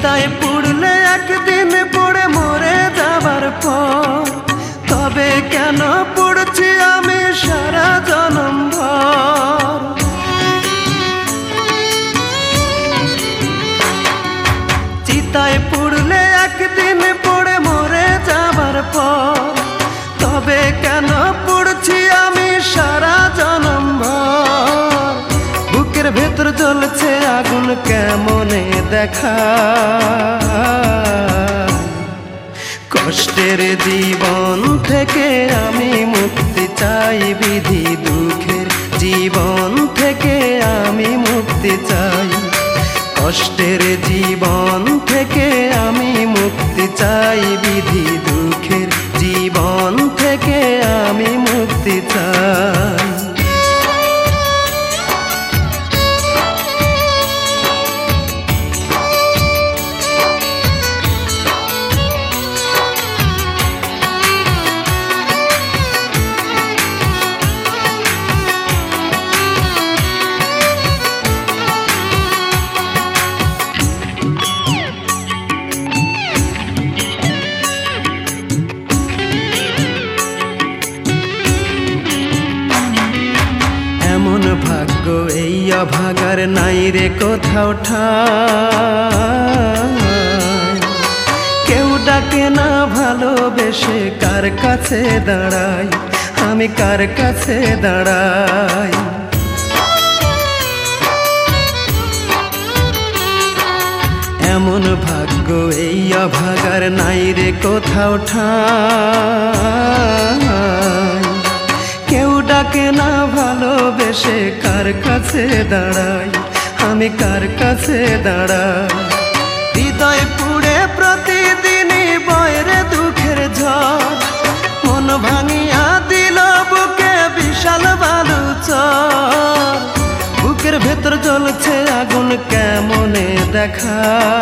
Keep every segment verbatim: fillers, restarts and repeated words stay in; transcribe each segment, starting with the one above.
চিতায় পুড়লে একদিন পড়ে মরে যাবার পর তবে কেন পড়ছি আমি সারা জনম ভর। চিতায় পুড়লে একদিন পড়ে মরে যাবার পর তবে কেন পড়ছি আমি সারা জনম ভর। বুকের ভেতর জ্বলছে আগুন কেমনে দেখা, কষ্টের জীবন থেকে আমি মুক্তি চাই, বিধি দুঃখের জীবন থেকে আমি মুক্তি চাই। কষ্টের জীবন থেকে আমি মুক্তি চাই, বিধি দুঃখের জীবন থেকে আমি মুক্তি চাই। এমন ভাগ্য এই অভাগার নাই রে কোথাও ঠাঁই, কেউ ডাকে না ভালোবেসে কার কাছে দাঁড়াই, আমি কার কাছে দাঁড়াই। এমন ভাগ্য এই অভাগার নাই রে কোথাও ঠাঁই, কেউ ডাকে না ভালোবেসে কার কাছে দাঁড়াই, আমি কার কাছে দাঁড়াই। হৃদয় পুড়ে প্রতিদিনই বয়রে দুঃখের ঝড়, মন ভাঙিয়া দিল বুকে বিশাল বালু চর। বুকের ভেতর জ্বলছে আগুন কেমনে দেখা,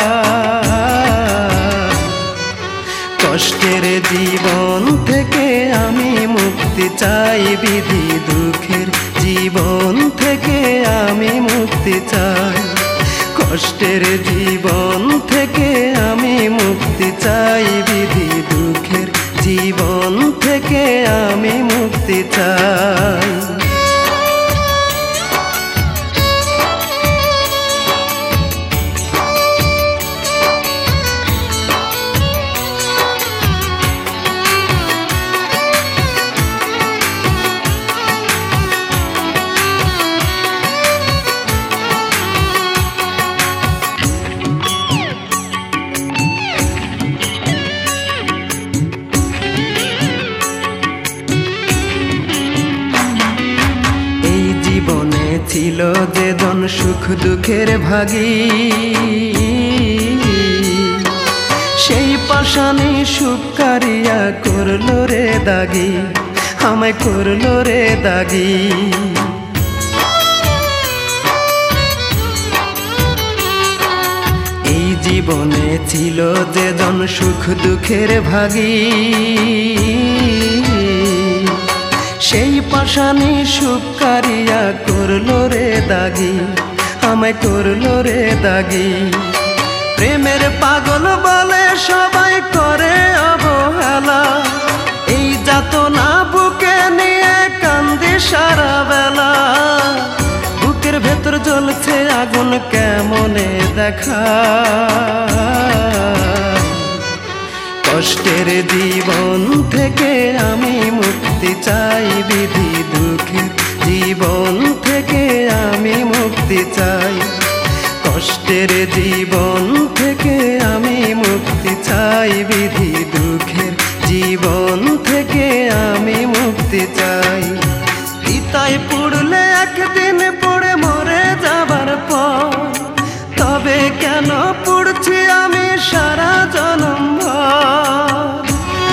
কষ্টের জীবন থেকে আমি মুক্তি চাই, বিধি দুঃখের জীবন থেকে আমি মুক্তি চাই। কষ্টের জীবন থেকে আমি মুক্তি চাই, বিধি দুঃখের জীবন থেকে আমি মুক্তি চাই। জীবনে ছিল যে জন সুখ দুঃখের ভাগী, সেই পাশানি সুখ কারিয়া করলো রে দাগি, আমায় করলো রে দাগি। এই জীবনে ছিল যে জন সুখ দুঃখের ভাগী, সেই পাশানি সুখ কারিয়া করলো রে দাগি, আমায় করলো রে দাগি। প্রেমের পাগল বলে সবাই করে অবহেলা, এই যাতনা বুকে নিয়ে কান্দি সারা বেলা। বুকের ভেতর জ্বলছে আগুন কেমনে দেখা, কষ্টের জীবন থেকে আমি মুক্তি চাই, বিধি দুঃখের জীবন থেকে আমি মুক্তি চাই। কষ্টের জীবন থেকে আমি মুক্তি চাই, বিধি দুঃখের জীবন থেকে আমি মুক্তি চাই। চিতায় পুড়লে একদিন পড়ে মরে যাবার পর তবে কেন পড়ছি আমি সারা জনম ভর।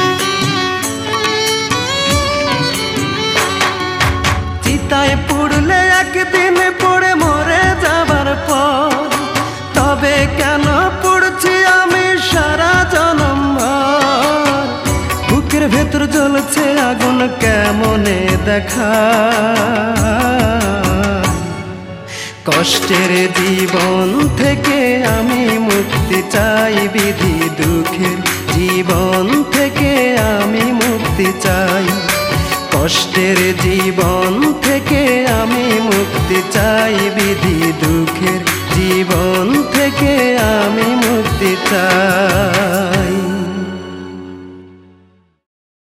চিতায় পুড়লে একদিন পড়ে মরে যাবার পর তবে কেন পড়ছি আমি সারা জনম ভর। বুকের ভেতর জ্বলছে আগুন কেমনে দেখা, কষ্টের জীবন থেকে আমি মুক্তি চাই, বিধি দুঃখের জীবন থেকে আমি মুক্তি চাই। কষ্টের জীবন থেকে আমি মুক্তি চাই, বিধি দুঃখের জীবন থেকে আমি মুক্তি চাই।